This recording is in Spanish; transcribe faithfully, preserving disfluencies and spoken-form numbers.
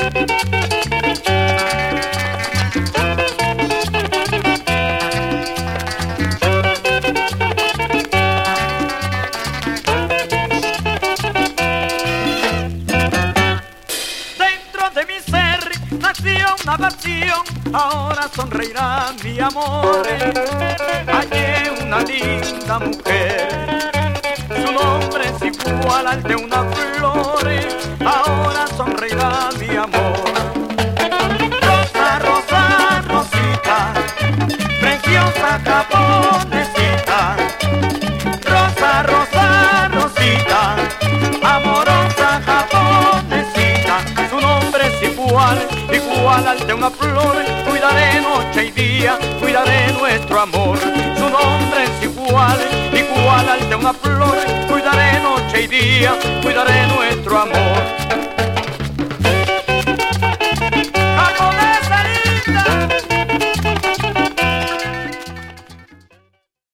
Una pasión, ahora sonreirá mi amor. Hallé una linda mujer, su nombre es igual al de una flor. Ahora sonreirá mi amor. Rosa, rosa, rosita, preciosa japonesita. Rosa, rosa, rosita, amorosa japonesita. Su nombre es igual, igual al de una flor. Cuidaré noche y día, cuidaré nuestro amor. Su nombre es igual, igual al de una flor. Cuidaré noche y día, cuidaré nuestro amor.